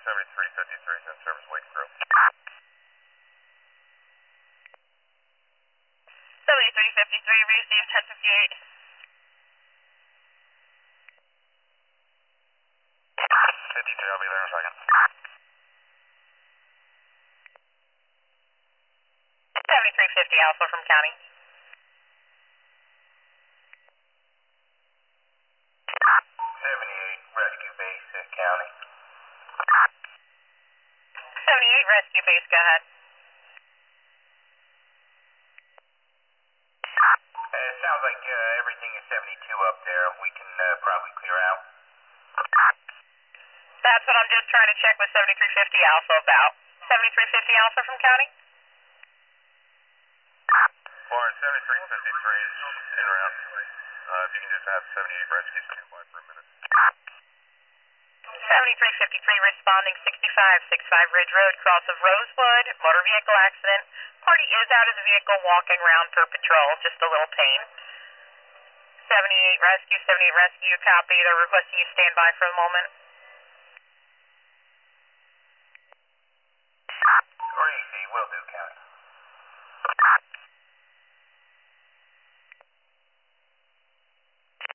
7353 is in service, waiting crew. 7353, receive 1058. 52, I'll be there in a second. 7350 Alpha from county. 78 Rescue Base, county. 78 Rescue Base, go ahead. It sounds like everything is 72 up there. We can probably clear out. That's what I'm just trying to check with 7350 Alpha about. 7350 Alpha from county? Warren, 7353 is in route. If you can just have 78 rescue stand by for a minute. 7353 responding 6565 Ridge Road, cross of Rosewood, motor vehicle accident. Party is out of the vehicle walking around per patrol, just a little pain. 78 Rescue, copy. They're requesting you stand by for a moment.